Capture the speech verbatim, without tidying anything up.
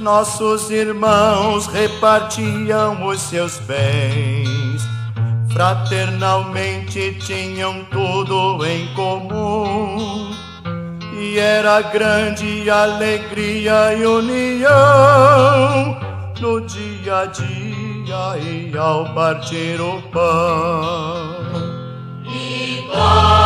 nossos irmãos repartiam os seus bens, fraternalmente tinham tudo em comum, e era grande alegria e união no dia a dia e ao partir o pão. E